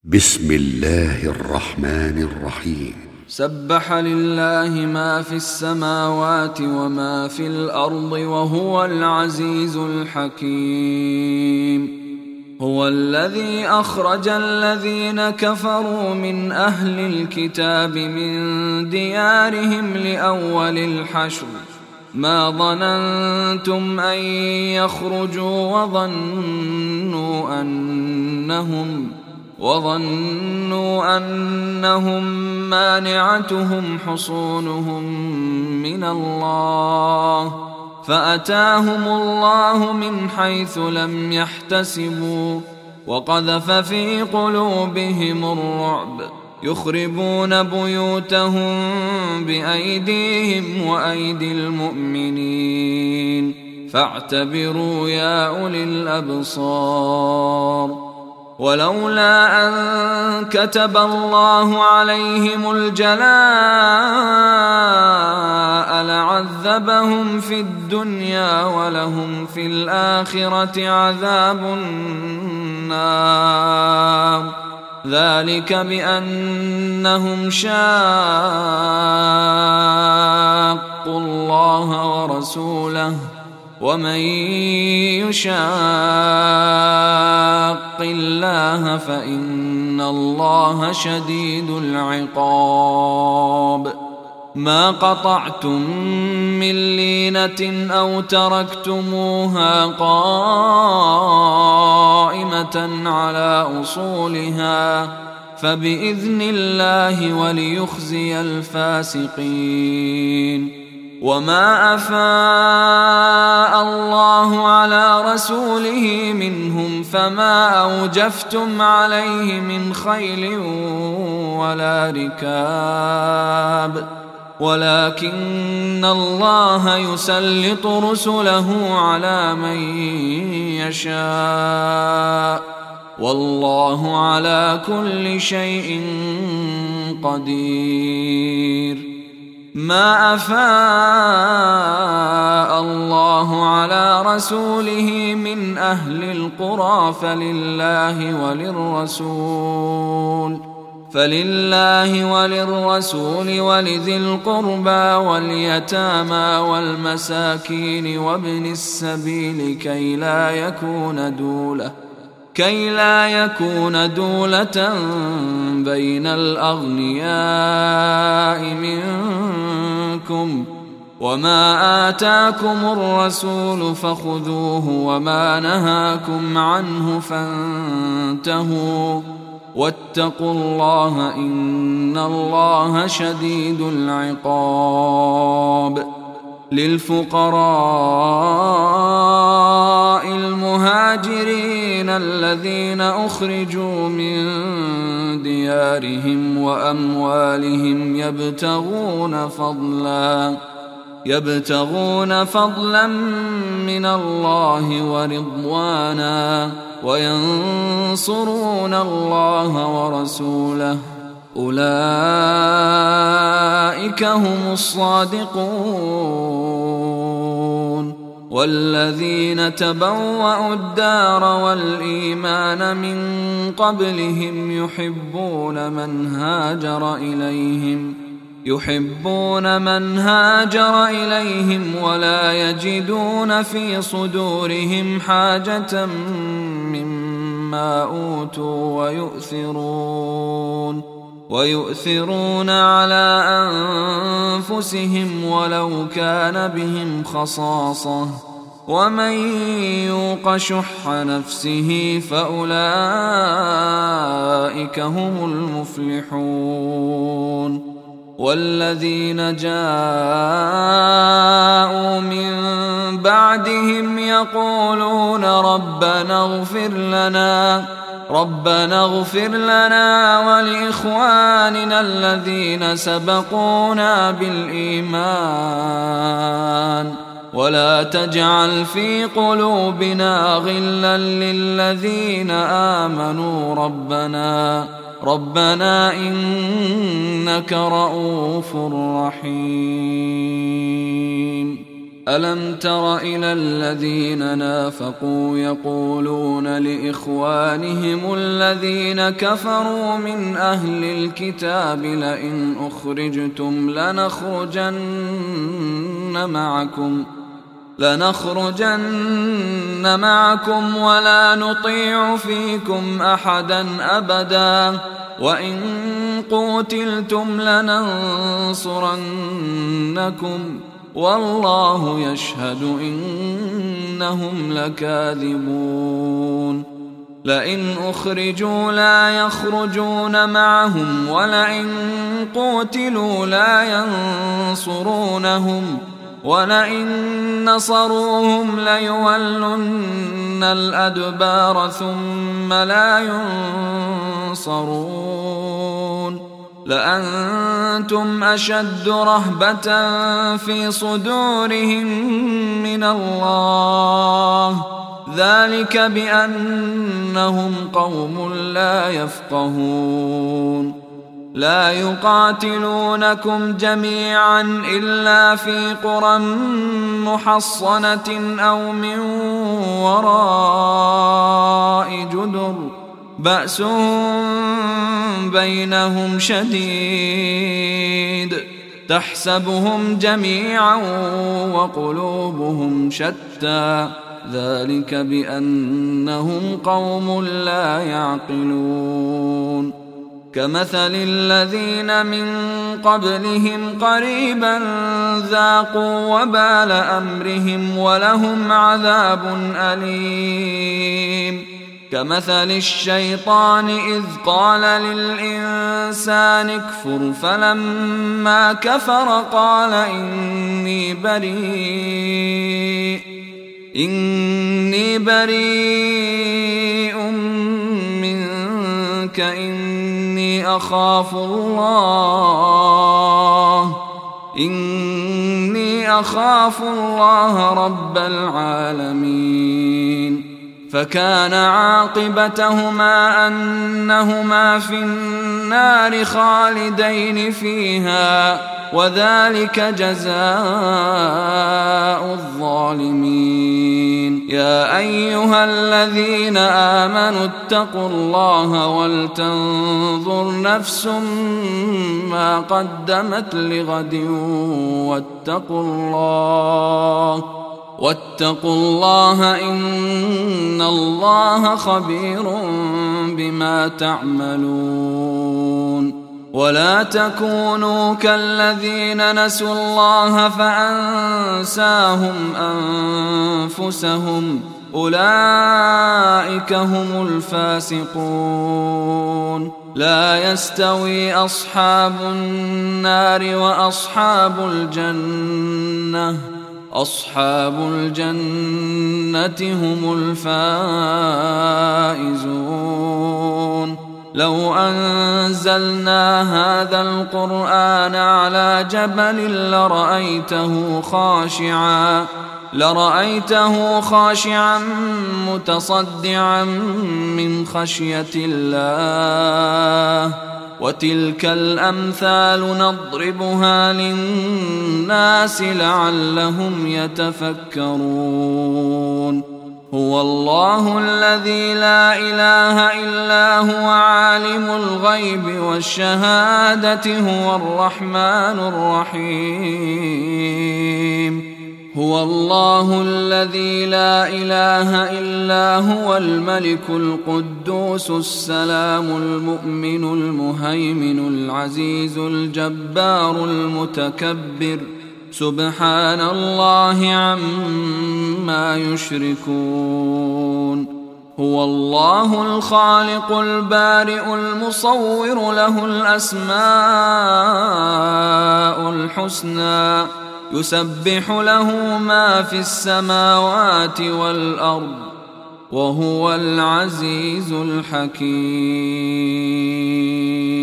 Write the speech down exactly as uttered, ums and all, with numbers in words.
بسم الله الرحمن الرحيم. سبح لله ما في السماوات وما في الأرض وهو العزيز الحكيم. هو الذي أخرج الذين كفروا من أهل الكتاب من ديارهم لأول الحشر ما ظننتم أن يخرجوا وظنوا أنهم وظنوا أنهم مانعتهم حصونهم من الله فأتاهم الله من حيث لم يحتسبوا وقذف في قلوبهم الرعب يخربون بيوتهم بأيديهم وأيدي المؤمنين فاعتبروا يا أولي الأبصار. ولولا أن كتب الله عليهم الجلاء لعذبهم في الدنيا ولهم في الآخرة عذاب النار ذلك بأنهم شاقوا الله ورسوله ومن يشاق الله فإن الله شديد العقاب. ما قطعتم من لينة أو تركتموها قائمة على أصولها فبإذن الله وليخزي الفاسقين. وما أفاء الله على رسوله منهم فما أوجفتم عليه من خيل ولا ركاب ولكن الله يسلط رسله على من يشاء والله على كل شيء قدير. ما أفاء الله على رسوله من أهل القرى فلله وللرسول فلله وللرسول ولذي القربى واليتامى والمساكين وابن السبيل كي لا يكون دولة كي لا يكون دولة بين الأغنياء منكم وما آتاكم الرسول فخذوه وما نهاكم عنه فانتهوا واتقوا الله إن الله شديد العقاب. للفقراء المهاجرين الذين أخرجوا من ديارهم وأموالهم يبتغون فضلا يبتغون فضلا من الله ورضوانا وينصرون الله ورسوله أولئك هم الصادقون. والذين تبوأوا الدار والإيمان من قبلهم يحبون من هاجر إليهم يحبون من هاجر إليهم ولا يجدون في صدورهم حاجة مما أوتوا ويؤثرون ويؤثرون على أنفسهم ولو كان بهم خصاصة ومن يوق شح نفسه فأولئك هم المفلحون. والذين جاءوا من بعدهم يقولون ربنا اغفر لنا ربنا اغفر لنا ولإخواننا الذين سبقونا بالإيمان ولا تجعل في قلوبنا غلا للذين آمنوا ربنا ربنا إنك رؤوف رحيم. ألم تر إلى الذين نافقوا يقولون لإخوانهم الذين كفروا من أهل الكتاب لئن أخرجتم لنخرجن معكم لنخرجن معكم ولا نطيع فيكم أحدا أبدا وإن قوتلتم لننصرنكم والله يشهد إنهم لكاذبون لئن أخرجوا لا يخرجون معهم ولئن قوتلوا لا ينصرونهم ولئن نصروهم ليولن الأدبار ثم لا ينصرون لأنتم أشد رهبة في صدورهم من الله ذلك بأنهم قوم لا يفقهون لا يقاتلونكم جميعا إلا في قرى محصنة أو من وراء جدر بأسهم بينهم شديد تحسبهم جميعا وقلوبهم شتى ذلك بأنهم قوم لا يعقلون كمثل الذين من قبلهم قريبا ذاقوا وبال أمرهم ولهم عذاب أليم كمثل الشيطان إذ قال للإنسان اكفر فلما كفر قال إني بريء إني بريء منك إني أخاف الله إني أخاف الله رب العالمين فكان عاقبتهما أنهما في النار خالدين فيها وذلك جزاء الظالمين يا أيها الذين آمنوا اتقوا الله ولتنظر نفس ما قدمت لغد واتقوا الله واتقوا الله إن الله خبير بما تعملون ولا تكونوا كالذين نسوا الله فأنساهم أنفسهم أولئك هم الفاسقون لا يستوي أصحاب النار وأصحاب الجنة أصحاب الجنة هم الفائزون لو أنزلنا هذا القرآن على جبل لرأيته خاشعا لرأيته خاشعا متصدعا من خشية الله وتلك الأمثال نضربها للناس لعلهم يتفكرون هو الله الذي لا إله إلا هو عالم الغيب والشهادة هو الرحمن الرحيم هو الله الذي لا إله إلا هو الملك القدوس السلام المؤمن المهيمن العزيز الجبار المتكبر سبحان الله عما يشركون هو الله الخالق البارئ المصور له الأسماء الحسنى يسبح له ما في السماوات والأرض وهو العزيز الحكيم.